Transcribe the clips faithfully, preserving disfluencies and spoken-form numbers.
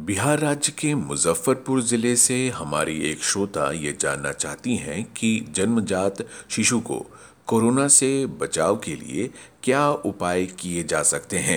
बिहार राज्य के मुजफ्फरपुर जिले से हमारी एक श्रोता ये जानना चाहती हैं कि जन्मजात शिशु को कोरोना से बचाव के लिए क्या उपाय किए जा सकते हैं।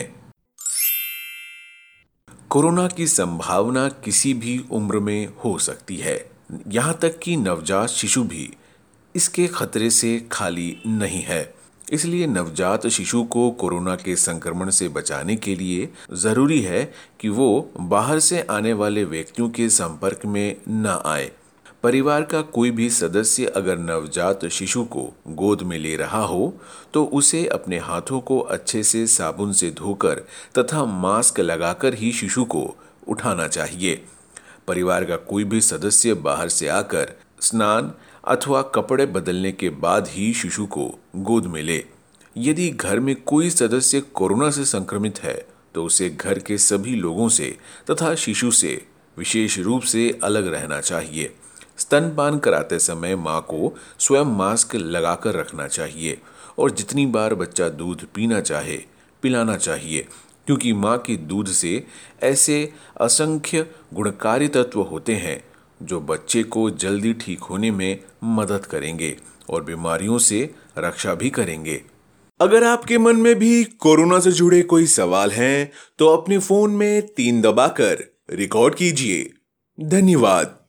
कोरोना की संभावना किसी भी उम्र में हो सकती है, यहाँ तक कि नवजात शिशु भी इसके खतरे से खाली नहीं है। इसलिए नवजात शिशु को कोरोना के संक्रमण से बचाने के लिए जरूरी है कि वो बाहर से आने वाले व्यक्तियों के संपर्क में न आए। परिवार का कोई भी सदस्य अगर नवजात शिशु को गोद में ले रहा हो तो उसे अपने हाथों को अच्छे से साबुन से धोकर तथा मास्क लगाकर ही शिशु को उठाना चाहिए। परिवार का कोई भी सदस्य बाहर से आकर स्नान अथवा कपड़े बदलने के बाद ही शिशु को गोद में ले। यदि घर में कोई सदस्य कोरोना से संक्रमित है तो उसे घर के सभी लोगों से तथा शिशु से विशेष रूप से अलग रहना चाहिए। स्तनपान कराते समय मां को स्वयं मास्क लगाकर रखना चाहिए और जितनी बार बच्चा दूध पीना चाहे पिलाना चाहिए, क्योंकि मां के दूध से ऐसे असंख्य गुणकारी तत्व होते हैं जो बच्चे को जल्दी ठीक होने में मदद करेंगे और बीमारियों से रक्षा भी करेंगे। अगर आपके मन में भी कोरोना से जुड़े कोई सवाल हैं तो अपने फोन में तीन दबाकर रिकॉर्ड कीजिए। धन्यवाद।